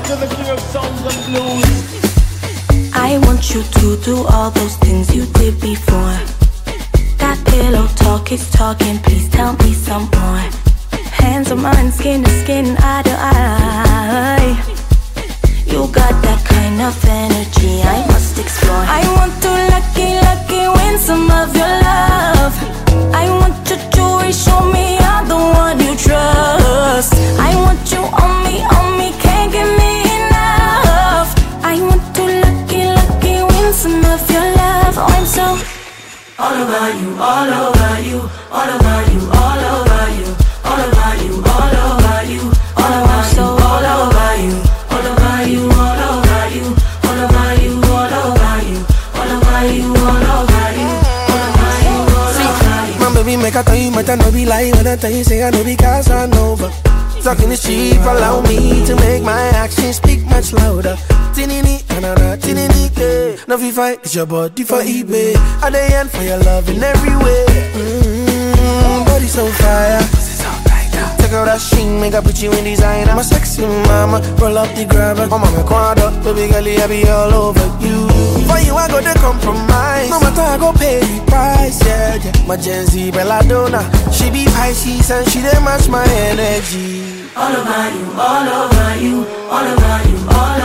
to the king of songs and blues. I want you to do all those things you did before. That pillow talk is talking, please tell me some more. Hands on mine, skin to skin, eye to eye. You got that kind of energy I must explore. I want to lucky win some of your love. I want your jewelry, show me I'm the one you trust. I want you on me, can't get me enough. I want to lucky win some of your love. Oh, I'm so all over you, all over you, all over you, all over you, all over you, all over you, all over you, all over you, all over you, all over you, all over you, all over you, all over you, all over you, all over you. My baby make I tell you, but I no be lying when I tell you say I know because I know. Talking is cheap, allow me to make my actions speak much louder. Tinini, na tinini, yeah. No fi fight, it's your body for eBay. I dey end for your love in every way. Body so fire. Take out that sheen, make I put you in designer. My sexy mama, roll up the grabber. Oh mama, quad up, baby girl, I be all over you. For you, I go to compromise. No matter I go pay the price, yeah, yeah. My Gen Z Belladonna, she be Pisces and she dey match my energy. All over you, all over you, all over you, all